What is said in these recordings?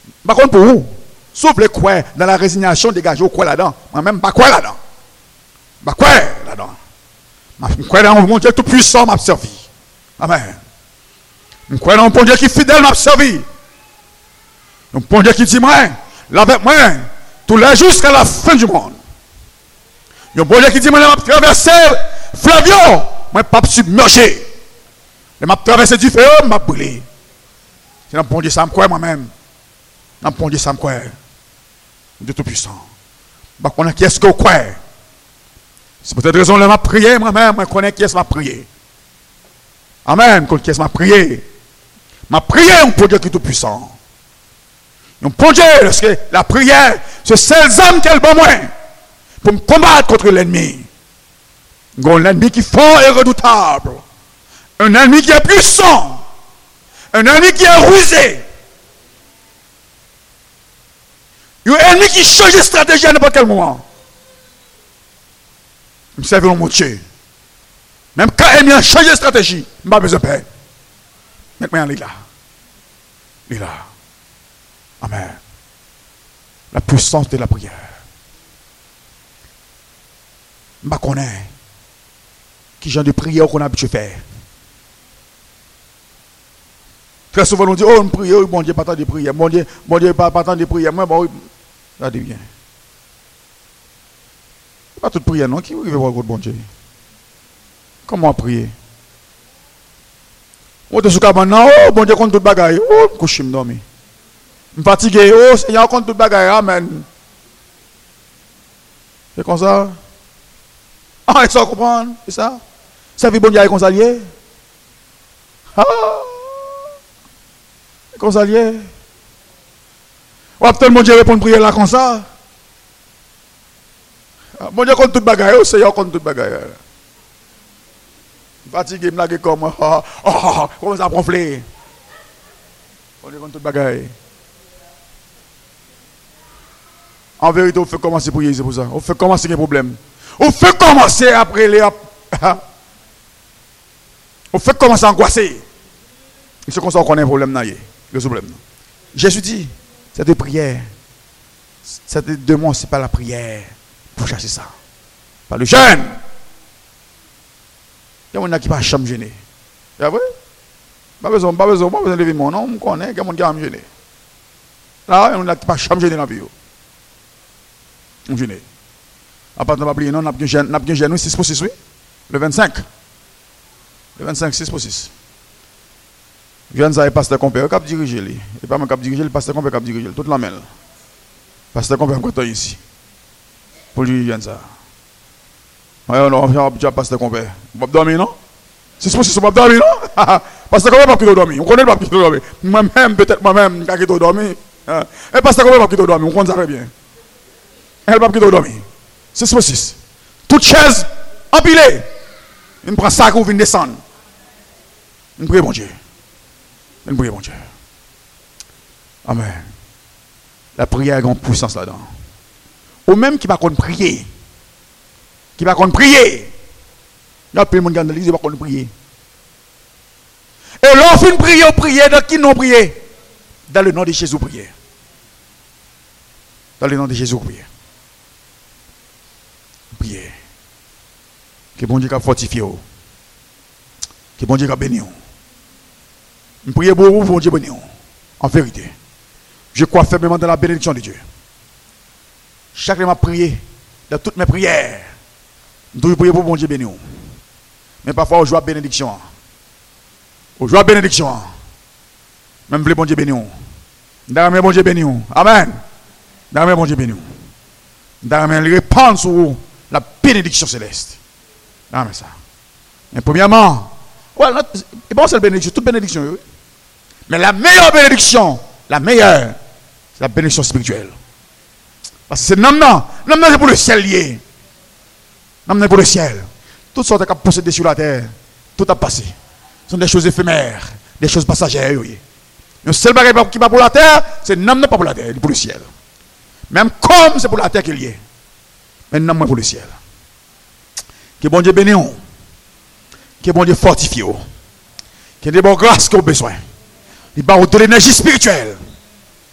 Par contre, pour vous, sauf les quoi dans la résignation, dégagez quoi là-dedans. Moi-même, pas quoi là-dedans. Pas quoi là-dedans. Je crois dans mon Dieu tout puissant m'a servi. Amen. Je crois dans mon Dieu qui est fidèle m'a servi. Mon Dieu qui dit moi, là avec moi, tous les jours jusqu'à la fin du monde. Mon Dieu qui dit moi, je vais traverser Flavio, moi pas submergé. Je vais traverser du feu, je vais brûler. C'est mon Dieu ça me croit moi-même. Mon Dieu ça me croit. Dieu tout puissant. Je connais qui est-ce que vous croyez. C'est pour cette raison que je m'a prié moi-même, je connais qui est-ce que m'a prié. Amen, qui est-ce que m'a prié. M'a prié pour Dieu qui est tout puissant. Pour Dieu, parce que la prière, c'est celles âmes qu'elle bat moins pour me combattre contre l'ennemi. Un ennemi qui est fort et redoutable. Un ennemi qui est puissant. Un ennemi qui est rusé. Un ennemi qui change de stratégie à n'importe quel moment. Je me serve mon Dieu. Même quand l'ennemi a changé de stratégie, je n'ai pas besoin de paix. Maintenant, il est là. Il est là. Amen. La puissance de la prière. Je ne connais pas qui genre de prière qu'on a habitué à faire. Très souvent, on dit, oh, on prie, oh, bon Dieu, pas tant de prière. Bon Dieu, pas tant de prière. Moi, bon, regardez bien. Pas toute prière, non? Qui veut voir le bon Dieu? Comment prier? On te souka maintenant, oh, bon Dieu, contre toute bagaille. Oh, je couche, je dormir. Je suis fatigué, oh, Seigneur, contre toute bagaille. Amen. C'est comme ça? Ah, il faut comprendre, c'est ça? Ça fait bon Dieu avec conseiller? Ah! Conseiller? Ou peut-être mon Dieu répond prier là comme ça? Mon Dieu contre toute bagaille, oh Seigneur contre toute bagaille. Fatigué, je suis comme comment ça gonfler? Mon Dieu contre toute bagaille. En vérité, on fait commencer pour prier, c'est pour ça. On fait commencer les problèmes. On fait commencer après les. On fait commencer à angoisser. C'est comme ça qu'on a un problème. Le problème. Jésus dit, cette prière, cette demande, ce n'est pas la prière pour chercher ça. Pas le jeûne. Il y a des gens qui ne peuvent pas me gêner. C'est vrai? Pas besoin de lever mon nom, on connaît, il y a des gens qui me gêner. Là, il y a des gens qui ne peuvent pas me gêner dans la vie. On gêne. À part de ne pas oublier, non, on a bien gêné 6 pour 6, oui. Le 25. Le 25, 6 pour 6. Je viens de dire, le pasteur compère, qui dirige lui. Et pas moi qui dirige, le pasteur compère qui dirige. Toute la mêle. Pasteur compère, je suis ici. Pour lui, il vient de ça. On va pasteur compère. On va dormir, non? 6 pour 6, on va dormir, non? Pasteur compère, pas qui dormir. On connaît pas qui dormir. Moi-même, peut-être moi-même, qui dormir. Et pasteur compère, pas qui dormir. On connaît ça très bien. Elle va pas qui dormir. 6 pour 6. Toute chaise empilée. On prend ça qu'on vient descendre. On prie, bon Dieu. On prie, bon Dieu. Amen. La prière a une puissance là-dedans. Ou même qui va qu'on prier. Qui va qu'on prier. Il y a plein de monde qui dans l'église, il va qu'on prier. Et l'on fait une prière, dans qui non prier? Dans le nom de Jésus, prier. Dans le nom de Jésus, prier. Prier. Que bon Dieu a fortifié. Que bon Dieu a béni. Je prie pour vous, bon Dieu béni. En vérité. Je crois faiblement dans la bénédiction de Dieu. Chaque fois que je prie, dans toutes mes prières, je prie pour bon Dieu béni. Mais parfois, je joue à bénédiction. Je joue à bénédiction. Même pour bon Dieu béni. D'ailleurs, bon Dieu béni. Amen. D'ailleurs, bon Dieu béni. D'ailleurs, il répand sur la bénédiction céleste. Amen ça. Mais premièrement, et bon, c'est la bénédiction, toute bénédiction. Oui. Mais la meilleure bénédiction, c'est la bénédiction spirituelle. Parce que c'est non, c'est pour le ciel lié. Non, c'est pour le ciel. Toutes sortes de possédées sur la terre, tout a passé. Ce sont des choses éphémères, des choses passagères. Oui. Le seul bagage qui va pour la terre, c'est non, pas pour la terre, c'est pour le ciel. Même comme c'est pour la terre qu'il y est. Mais non, pour le ciel. Que bon Dieu bénisse. Que bon Dieu fortifie. Que des bonnes grâces qu'on a besoin. Il va de l'énergie spirituelle.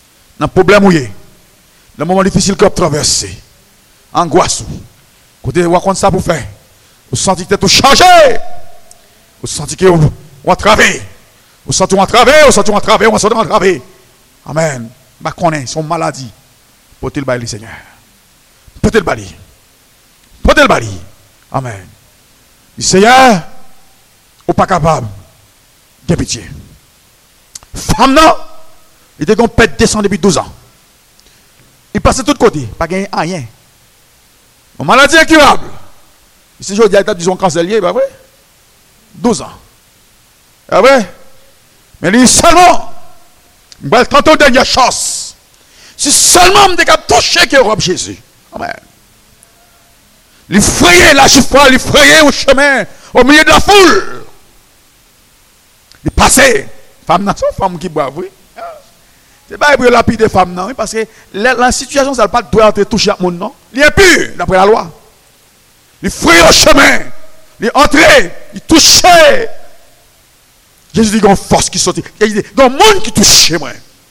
Dans le problème où il est, dans le moment difficile que vous traversez, angoisse, côté vous raconte ça pour faire, vous sentez que vous êtes changé, vous sentez que vous entravé, vous sentez entravé, vous sentez entravé, vous sentez entravé. Amen. Je connais son maladie. Portez le bail, Seigneur. Portez le bail. Portez le bail. Amen. Seigneur, vous pas capable. De pitié. Femme, non, il était qu'on pète descendre depuis 12 ans. Il passait de tous côtés, pas gagné rien. Une maladie incurable. Si je dis à disons cancelier, pas vrai? 12 ans. Pas vrai? Mais lui seulement, il va être en dernière chance. Si seulement je suis touché que Europe Jésus. Amen. Il frayait la chiffre, il frayait au chemin, au milieu de la foule. Il passait. Femme, c'est une femme qui boit, oui. C'est pas pour lapider femme, non. Parce que la situation, ça ne pas doit être touché à mon nom. Il est impur, d'après la loi. Il frayait au chemin. Il entrait, il touchait. Jésus dit qu'il y a une force qui sortit. Il dit, il y a un monde qui touche moi.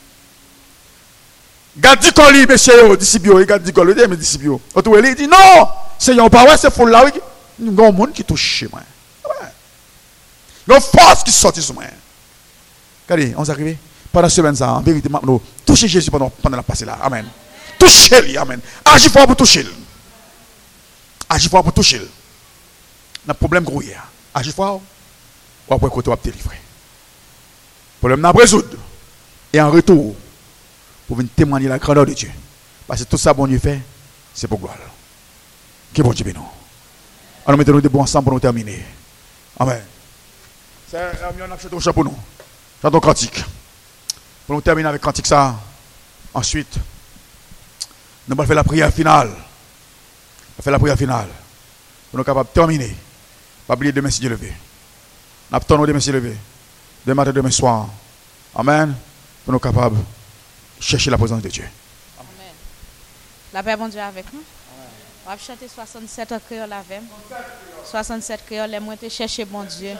Gardez qu'on lit, monsieur, disciple, gardez qu'on lit, mes disciples. Il dit, non, c'est un pas, c'est fou là, il y a un monde qui touche moi. Il y a une force qui sortit sur moi. Regardez, on s'est arrivé. Pendant ce semaine, en vérité, nous touchez Jésus pendant la passée là. Amen. Touchez-le, amen. Agis fort pour toucher. Agis fort pour toucher. Le problème gros hier. Agis fort, ou après côté, on va te délivrer. Le problème n'a pas résoudre. Et en retour, pour venir témoigner la grandeur de Dieu. Parce que tout ça, bon Dieu fait, c'est pour gloire. Que bon Dieu bénisse. Alors mettons-nous debout ensemble pour nous terminer. Amen. C'est un a chanté un chant pour nous. Chantons cantique. Pour nous terminer avec cantique ça. Ensuite, nous allons faire la prière finale. On va faire la prière finale. Pour nous capables de terminer. Pas oublier demain si Dieu levé. Nous attendons demain si levé. Demain matin, demain soir. Amen. Pour nous capables de chercher la présence de Dieu. Amen. La paix bon Dieu avec nous. On va chanter 67 créoles avec. 67 créoles, les moins te chercher bon Dieu.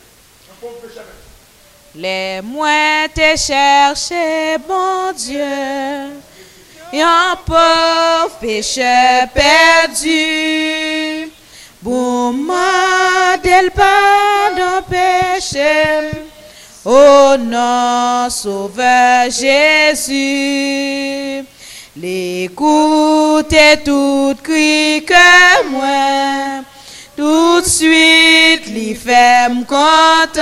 Les moins te chercher bon Dieu. Un pauvre pécheur perdu. Pour moi, del pardon péché. Oh non, Sauveur Jésus. L'écoutez tout cri que moi. Tout de suite, l'y fait me content.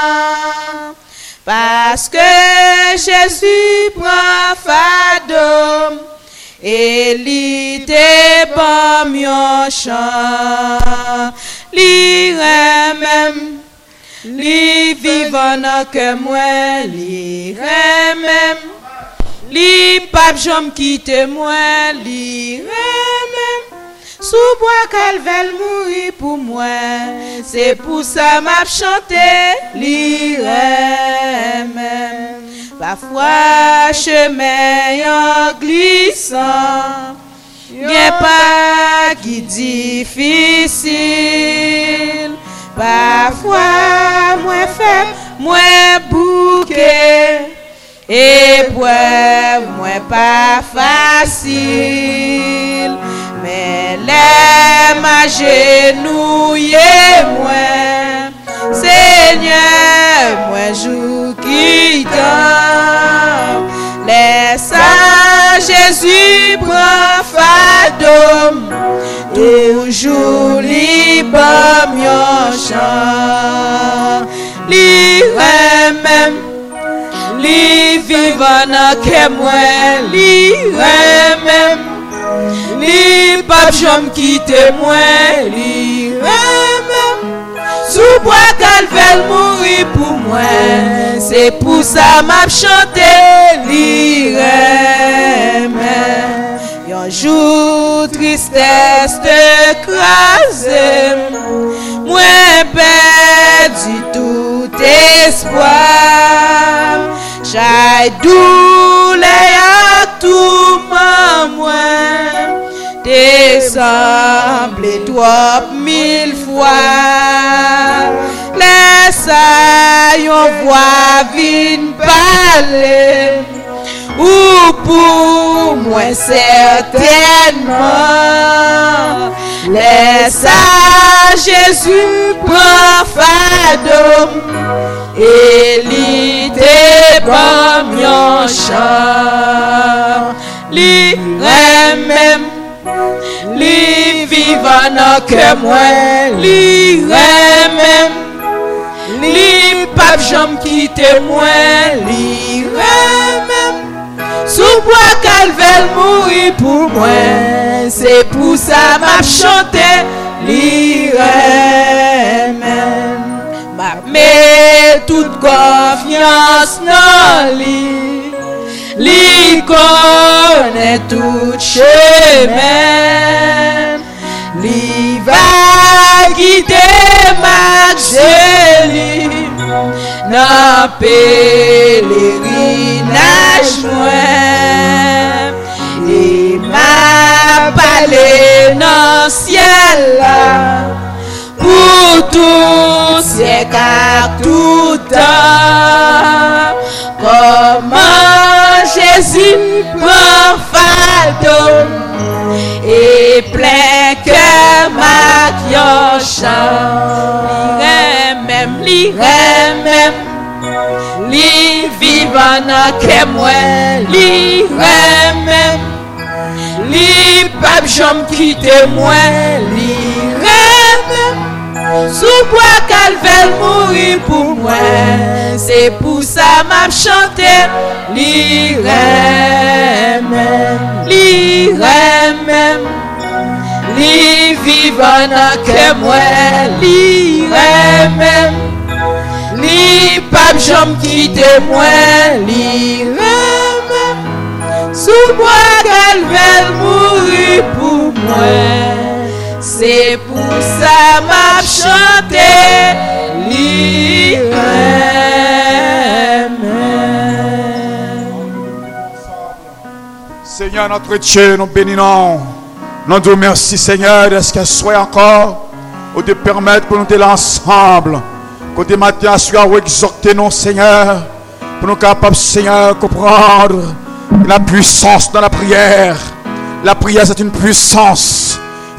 Parce que Jésus prend fado. Et l'y te bon mieux chant. L'y même. L'y vivant que moi. L'y même. L'y pape j'aime quitte moi. L'y même. Sous bois qu'elle veut mourir pour moi, c'est pour ça m'a chanté l'irem. Parfois chemin en glissant, y'a pas qui difficile. Parfois moins faible, moins bouquet, épreuve moins pas facile. Mais les ma genouillé moi, Seigneur, moi joue qui donne. Laisse à Jésus prend fadom, toujours libre mieux chant. Li même, li vivant que moi, li même. Li pape j'aime quitter moi, li même. Sous bois qu'elle veut mourir pour moi, c'est pour ça m'a chanté li même. Un jour tristesse te crase, moi perdu tout espoir. J'ai douleur à tout moi. Dessemble toi 1000 fois. Laisse yon voix vin parler. Ou pour moi certainement. Laisse à Jésus prend fardeau et l'idée bon mion chant. Li même li vivant que moi, li même li pape j'aime quitter moi, li même sous bois calvaire mourir pour moi, c'est pour ça m'a chanté li même m'a met toute confiance dans li connaît tout chemin, li va guider ma Jélie dans pèlerinage loin et m'a parlé dans ciel là pour tout siècle à tout temps. Comment Jésus prend fardeau et plein cœur ma chant. Li même li vivant que moi, li même li pape j'aime quitter moi, li même sous bois calvaire mourir pour moi, c'est pour ça m'a chanté li même li vivant que moi, li même li pape j'aime quitter moi, li même sous bois calvaire mourir pour moi, c'est pour ça m'a chanté li même. Seigneur notre Dieu, nous bénissons. Nous te remercions, Seigneur, de ce qu'elle soit encore, ou de permettre pour nous être ensemble. Côté matin, soir, exhorter nous, Seigneur, pour nous capables, Seigneur, comprendre la puissance dans la prière. La prière, c'est une puissance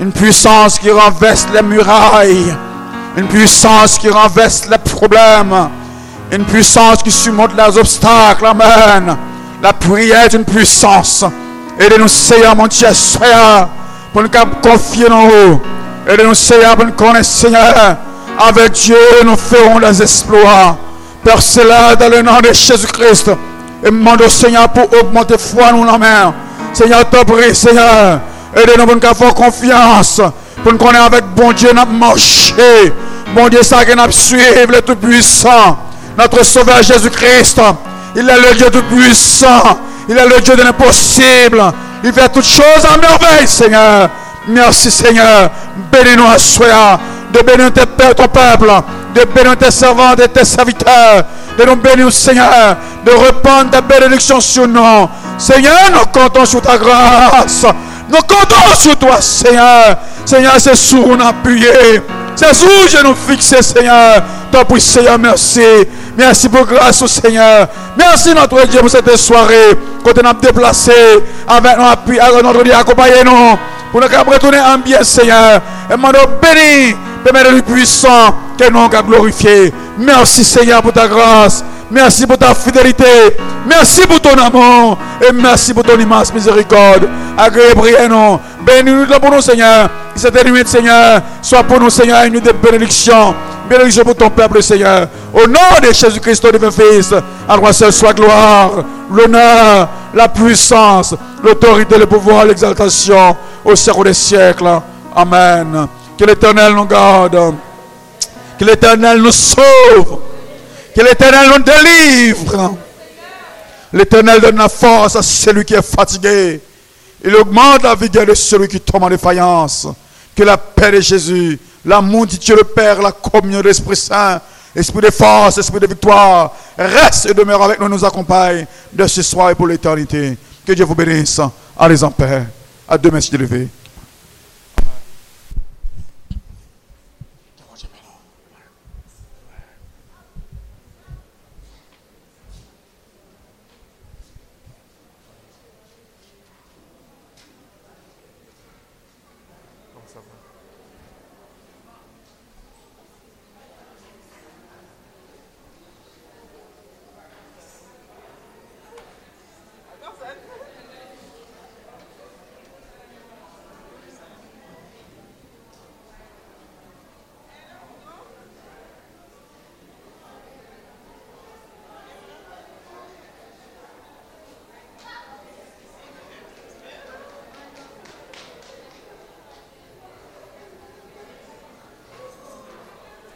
qui renverse les murailles, une puissance qui renverse les problèmes, une puissance qui surmonte les obstacles. Amen. La prière est une puissance. Aidez-nous, Seigneur, mon Dieu, Seigneur, pour nous confier en nous. Aidez-nous, Seigneur, pour nous connaître, Seigneur. Avec Dieu, nous ferons des exploits. Père cela dans le nom de Jésus-Christ. Et demande au Seigneur pour augmenter foi nous la main. Seigneur, te prie, Seigneur. Aidez-nous pour nous avoir confiance. Pour nous connaître avec bon Dieu, nous marcher. Bon Dieu, ça que nous suivre le Tout-Puissant. Notre Sauveur Jésus-Christ. Il est le Dieu Tout-Puissant. Il est le Dieu de l'impossible. Il fait toutes choses en merveille, Seigneur. Merci, Seigneur. Bénis-nous à soi. De bénir ton peuple. De bénir tes servants et tes serviteurs. De nous bénir, Seigneur. De répandre ta bénédiction sur nous. Seigneur, nous comptons sur ta grâce. Nous comptons sur toi, Seigneur. Seigneur, c'est sur nous appuyer. C'est sur nous nous fixer, Seigneur. Toi, pour Seigneur, merci. Merci pour grâce au Seigneur. Merci notre Dieu pour cette soirée. Quand on a déplacé avec nos appuis, notre Dieu, accompagnez-nous. Pour nous retourner en bien, Seigneur. Et nous bénis, Père le puissant, que nous avons glorifié. Merci, Seigneur, pour ta grâce. Merci pour ta fidélité. Merci pour ton amour. Et merci pour ton immense miséricorde. Agréez, priez-nous. Bénis-nous pour nous, Seigneur. Cette nuit, Seigneur, soit pour nous, Seigneur, une nuit de bénédiction. Bénédiction pour ton peuple, Seigneur. Au nom de Jésus-Christ, ton divin Fils, à toi seul soit gloire, l'honneur, la puissance, l'autorité, le pouvoir, l'exaltation au siècle des siècles. Amen. Que l'Éternel nous garde. Que l'Éternel nous sauve. Que l'Éternel nous délivre. L'Éternel donne la force à celui qui est fatigué. Il augmente la vigueur de celui qui tombe en défaillance. Que la paix de Jésus, l'amour de Dieu le Père, la communion de l'Esprit Saint, esprit de force, esprit de victoire, reste et demeure avec nous, nous accompagne de ce soir et pour l'éternité. Que Dieu vous bénisse. Allez en paix. À demain si Dieu le veut.